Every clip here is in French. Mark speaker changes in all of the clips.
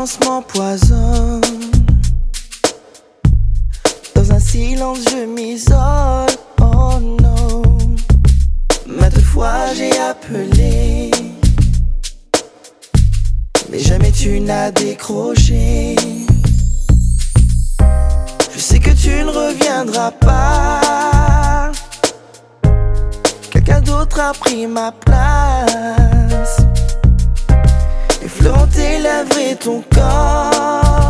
Speaker 1: silence m'empoisonne. Dans un silence je m'isole. Oh non. Maintes fois j'ai appelé, mais jamais tu n'as décroché. Je sais que tu ne reviendras pas. Quelqu'un d'autre a pris ma place. Effleurant tes lèvres et ton corps,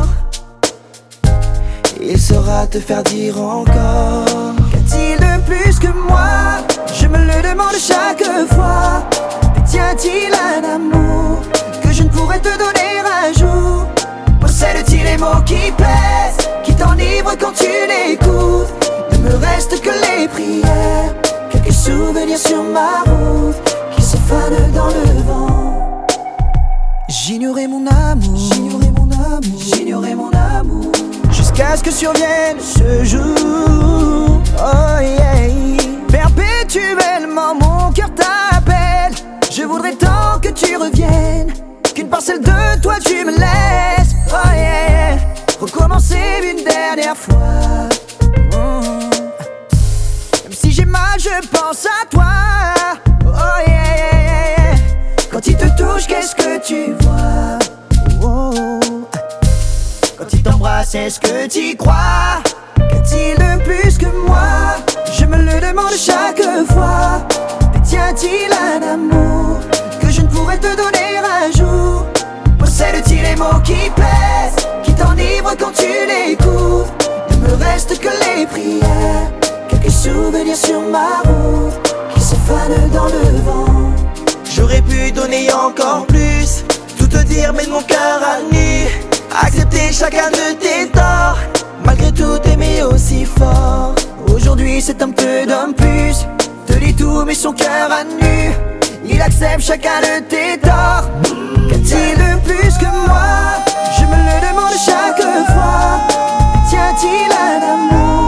Speaker 1: il saura te faire dire encore. Qu'a-t-il de plus que moi? Je me le demande chaque fois. Détient-il un amour que je ne pourrais te donner un jour? Possède-t-il les mots qui plaisent, qui t'enivrent quand tu l'écoutes? Ne me reste que les prières, quelques souvenirs sur ma route qui se fanent dans le vent. J'ignorais mon amour, j'ignorais mon amour, j'ignorais mon amour, jusqu'à ce que survienne ce jour. Oh yeah. Perpétuellement mon cœur t'appelle. Je voudrais tant que tu reviennes, qu'une parcelle de toi tu me laisses. Oh yeah. Recommencer une dernière fois. Même si j'ai mal je pense à toi. Oh yeah. Quand il te touche qu'est-ce que tu vois? Oh. Quand il t'embrasse est-ce que tu crois? Qu'a-t-il de plus que moi? Je me le demande chaque fois. Détient-il un amour que je ne pourrais te donner un jour? Possède-t-il les mots qui plaisent, qui t'enivrent quand tu l'écoutes? Ne me reste que les prières, quelques souvenirs sur ma route qui se fanent dans le vent. J'aurais pu donner encore plus, tout te dire mais de mon cœur à nu. Accepter chacun de tes torts, malgré tout aimer aussi fort. Aujourd'hui cet homme te donne plus, te dit tout mais son cœur à nu. Il accepte chacun de tes torts. Qu'a-t-il de plus que moi? Je me le demande chaque fois. Détient-il un amour